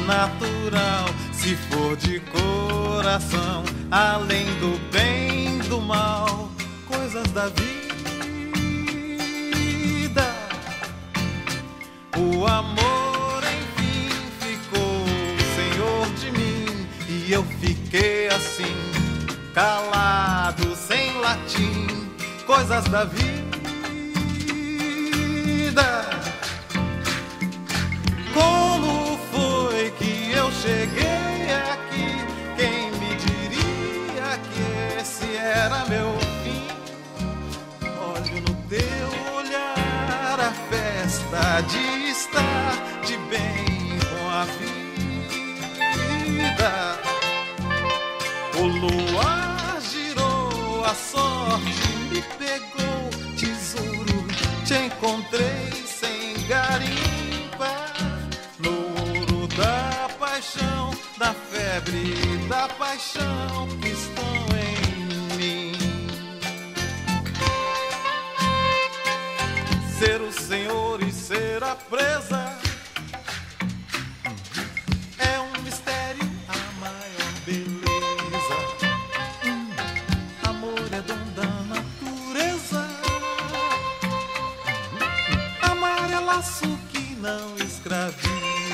natural, se for de coração, além do bem e do mal, coisas da vida. O amor enfim ficou senhor de mim, e eu fiquei assim, calado, sem latim, coisas da vida. Como foi que eu cheguei aqui? Quem me diria que esse era meu fim? Olho no teu olhar a festa de estar de bem com a vida. O luar girou, a sorte me pegou, tesouro, te encontrei sem garimpa. Da paixão, da febre, da paixão que estão em mim. Ser o senhor e ser a presa é um mistério, a maior beleza. Amor é dom da natureza. Amar é laço que não escraviza.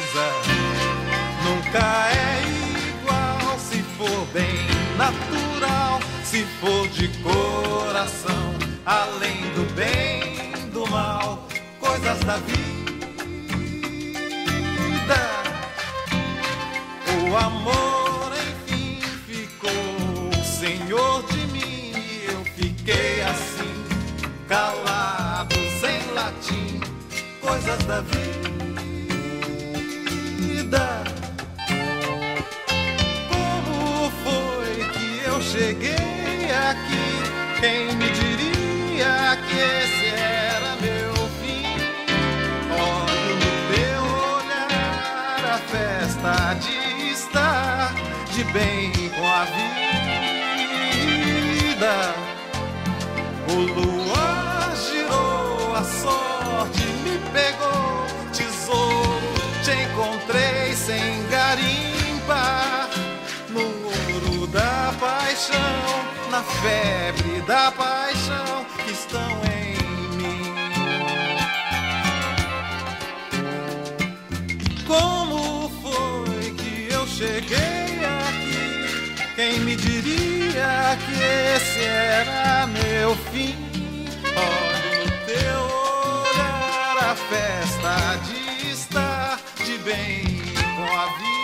Nunca é igual, se for bem natural, se for de coração, além do bem e do mal, coisas da vida. O amor enfim ficou senhor de mim, e eu fiquei assim, calado, sem latim, coisas da vida. Cheguei aqui, quem me diria que esse era meu fim? Olho no teu olhar a festa de estar de bem com a vida. O luar girou, a sorte me pegou, tesouro, te encontrei sem garimpa. No ouro da paixão, na febre da paixão que estão em mim. Como foi que eu cheguei aqui? Quem me diria que esse era meu fim? Olho no teu olhar a festa de estar de bem com a vida.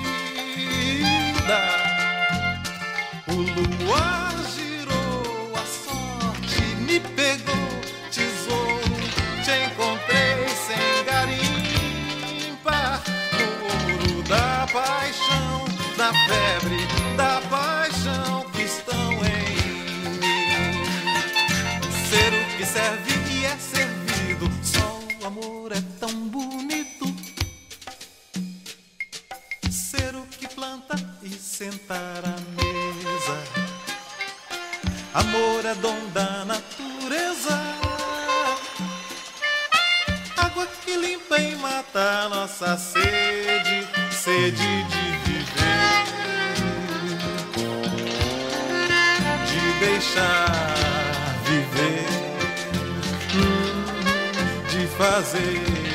O luar girou, a sorte me pegou, tesouro, te encontrei sem garimpa. No ouro da paixão, na febre da paixão que estão em mim. Ser o que serve e é servido, só o amor é tão bonito. Ser o que planta e sentar à mesa, amor é dom da natureza. Água que limpa e mata a nossa sede, sede de viver, de deixar viver, de fazer